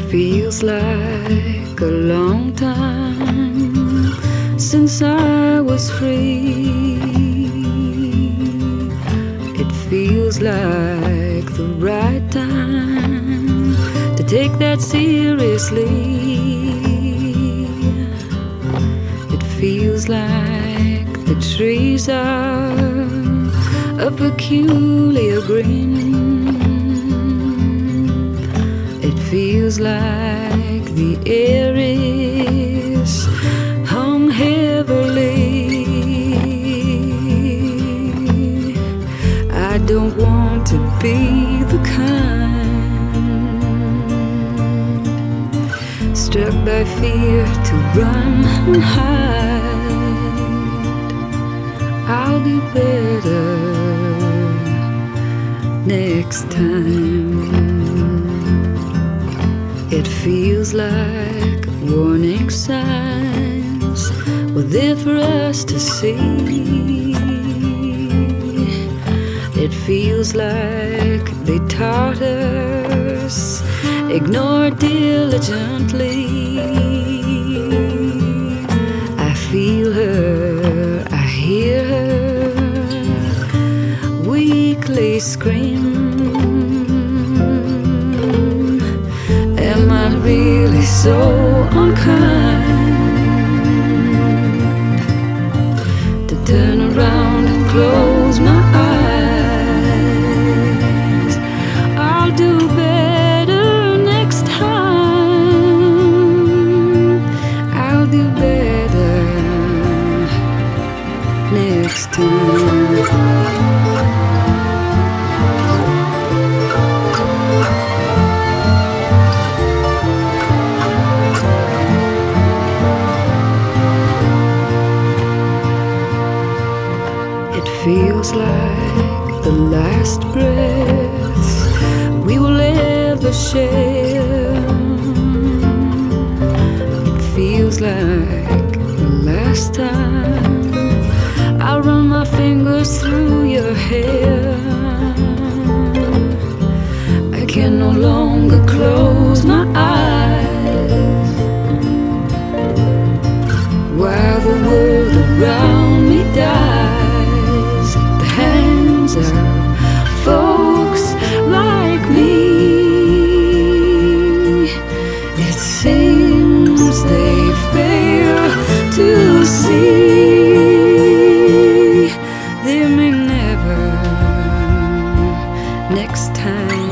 Feels like a long time since I was free. It feels like the right time to take that seriously. It feels like the trees are a peculiar green. It feels like the air is hung heavily. I don't want to be the kind struck by fear to run and hide. I'll do better next time. It feels like warning signs were there for us to see. It feels like they taught us, ignore diligently. I feel her, I hear her weakly scream. Am I really so unkind to turn around and close my eyes? I'll do better next time. I'll do better next time. It feels like the last breath we will ever share. It feels like the last time I'll run my fingers through your hair. I can no longer close my eyes while the world around me dies. The hands of folks like me, it seems they fail to see there may never next time